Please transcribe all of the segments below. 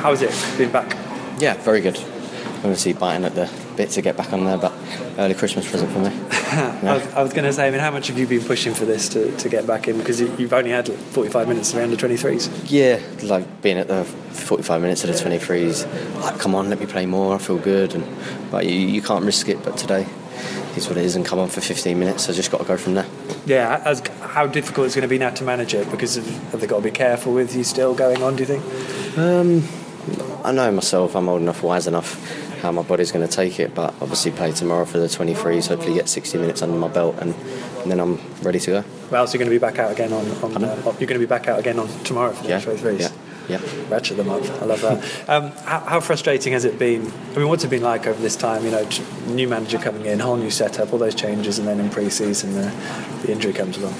How's it being back? Yeah, very good. Obviously biting at the bit to get back on there, but early Christmas present for me. Yeah. I was going to say, how much have you been pushing for this to get back in? Because you've only had 45 minutes of the under-23s. Yeah, like being at the 45 minutes of the 23s, like, come on, let me play more, I feel good. But you can't risk it, but today is what it is, and come on for 15 minutes, I just got to go from there. Yeah, how difficult it's going to be now to manage it, because have they got to be careful with you still going on, do you think? I know myself, I'm old enough, wise enough, how my body's going to take it, but obviously play tomorrow for the 23s, hopefully get 60 minutes under my belt, and then I'm ready to go. Well, so you're going to be back out again you're going to be back out again on tomorrow for the 23s? Yeah. Ratchet them up. I love that. How frustrating has it been? I mean, what's it been like over this time? You know, new manager coming in, whole new setup, all those changes, and then in pre-season the injury comes along.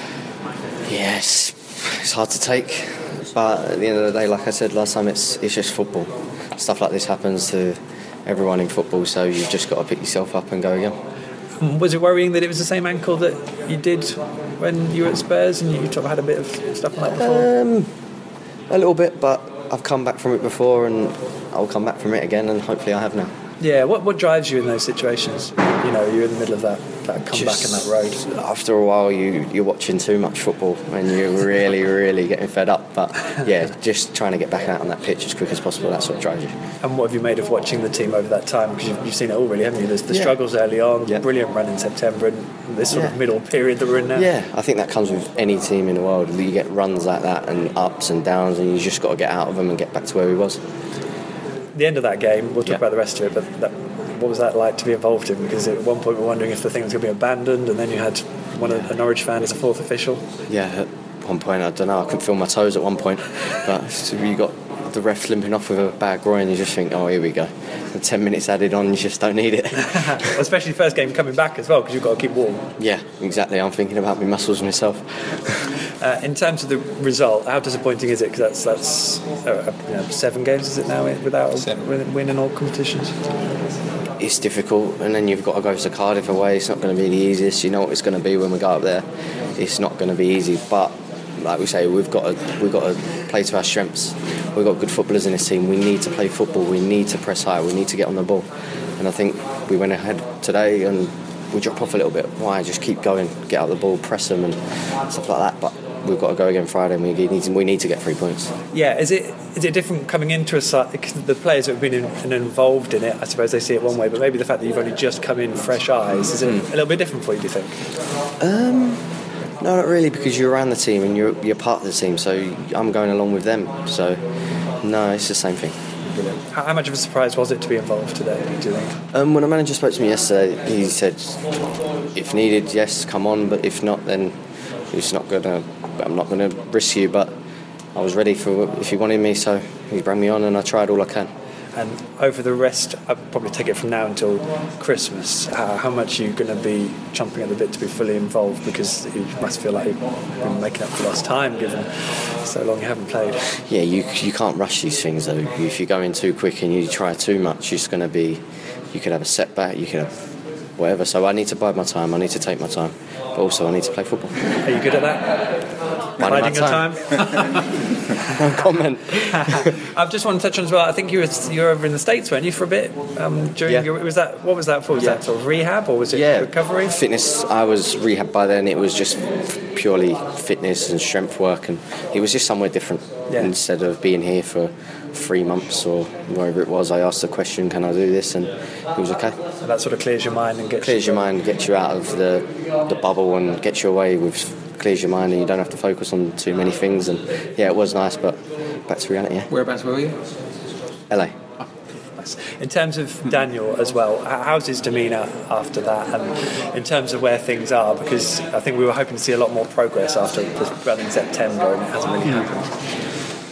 Yes, it's hard to take, but at the end of the day, like I said last time, it's just football. Stuff like this happens to everyone in football, so you've just got to pick yourself up and go again. Was it worrying that it was the same ankle that you did when you were at Spurs, and you sort of had a bit of stuff like that before? A little bit, but I've come back from it before, and I'll come back from it again, and hopefully I have now. Yeah, what drives you in those situations? You know, you're in the middle of that comeback in that road. After a while, you're watching too much football, and you're really, really getting fed up. But yeah, just trying to get back out on that pitch as quick as possible, that's what drives you. And what have you made of watching the team over that time? Because you've seen it all, really, haven't you? There's the struggles early on, brilliant run in September, and this sort of middle period that we're in now. Yeah, I think that comes with any team in the world. You get runs like that and ups and downs, and you just got to get out of them and get back to where we was. The end of that game, we'll talk about the rest of it, but what was that like to be involved in? Because at one point we were wondering if the thing was going to be abandoned, and then you had a Norwich fan as a fourth official. Yeah, at one point, I don't know, I couldn't feel my toes at one point, but you got the ref limping off with a bad groin, you just think, oh, here we go. And 10 minutes added on, you just don't need it. Especially first game coming back as well, because you've got to keep warm. Yeah, exactly. I'm thinking about my muscles myself. In terms of the result, how disappointing is it? Because that's 7 games, is it now, without a win in all competitions? It's difficult, and then you've got to go to Cardiff away. It's not going to be the easiest. You know what it's going to be when we go up there. It's not going to be easy, but like we say, we've got to play to our strengths. We've got good footballers in this team. We need to play football. We need to press high. We need to get on the ball. And I think we went ahead today and we dropped off a little bit. Why? Just keep going, get out the ball, press them and stuff like that. But we've got to go again Friday, and we need to get 3 points. Yeah, is it different coming into a side? Because the players that have been involved in it, I suppose they see it one way, but maybe the fact that you've only just come in fresh eyes, is it a little bit different for you, do you think? No, not really, because you're around the team and you're part of the team, so I'm going along with them. So, no, it's the same thing. Brilliant. How much of a surprise was it to be involved today, do you think? When a manager spoke to me yesterday, he said, if needed, yes, come on, but if not, then I'm not going to risk you. But I was ready for if he wanted me, so he brought me on, and I tried all I can. And over the rest, I'll probably take it from now until Christmas, how much are you going to be chomping at the bit to be fully involved? Because you must feel like you've been making up for lost time, given so long you haven't played. Yeah, you can't rush these things, though. If you go in too quick and you try too much, it's going to be... You could have a setback, you could have whatever. So I need to bide my time, I need to take my time. But also I need to play football. Are you good at that? Biding your time? No comment. I just want to touch on as well, I think you were over in the States, weren't you, for a bit? What was that for? Was that sort of rehab, or was it recovery? Fitness. I was rehab by then. It was just purely fitness and strength work, and it was just somewhere different. Instead of being here for 3 months or wherever it was, I asked the question, can I do this? And it was okay. And that sort of clears your mind and gets you out of the bubble and gets you away clears your mind, and you don't have to focus on too many things. And yeah, it was nice, but back to reality. Whereabouts were you? LA. In terms of Daniel as well, how's his demeanour after that, and in terms of where things are? Because I think we were hoping to see a lot more progress after the run in September, and it hasn't really happened.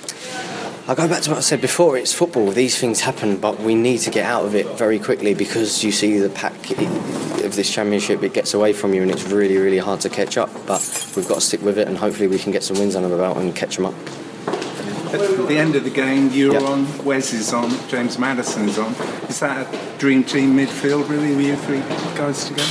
I go back to what I said before, it's football, these things happen, but we need to get out of it very quickly, because you see the pack of this championship, it gets away from you and it's really, really hard to catch up, but we've got to stick with it, and hopefully we can get some wins under the belt and catch them up. At the end of the game, you're on, Wes is on, James Maddison's on. Is that a dream team midfield, really, with you 3 guys together?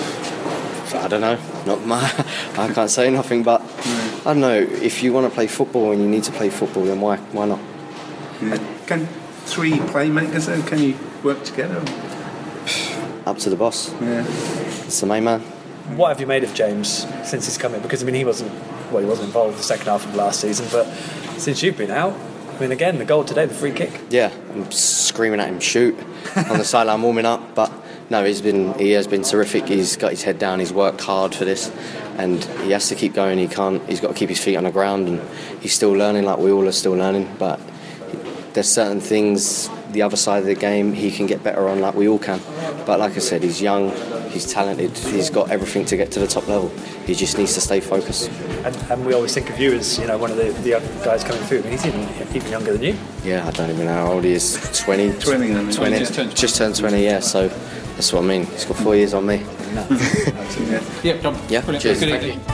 I don't know, I can't say nothing, but I don't know, if you want to play football and you need to play football, then why not? Yeah. Can 3 playmakers, though, can you work together? Up to the boss. Yeah. It's the main man. What have you made of James since he's come in? Because, I mean, he wasn't involved the second half of last season, but since you've been out, I mean, again, the goal today, the free kick. Yeah, I'm screaming at him, shoot, on the sideline warming up, but no, he has been terrific. He's got his head down, he's worked hard for this, and he has to keep going. He's got to keep his feet on the ground, and he's still learning, like we all are still learning, but there's certain things, the other side of the game, he can get better on, like we all can. But like I said, he's young, he's talented, he's got everything to get to the top level. He just needs to stay focused. And we always think of you as, one of the young guys coming through. I mean, he's even younger than you. Yeah, I don't even know how old he is. 20. 20. Just turned 20, yeah, so that's what I mean. He's got 4 years on me. Yeah, John. Yeah, brilliant. cheers. Good Thank evening. you.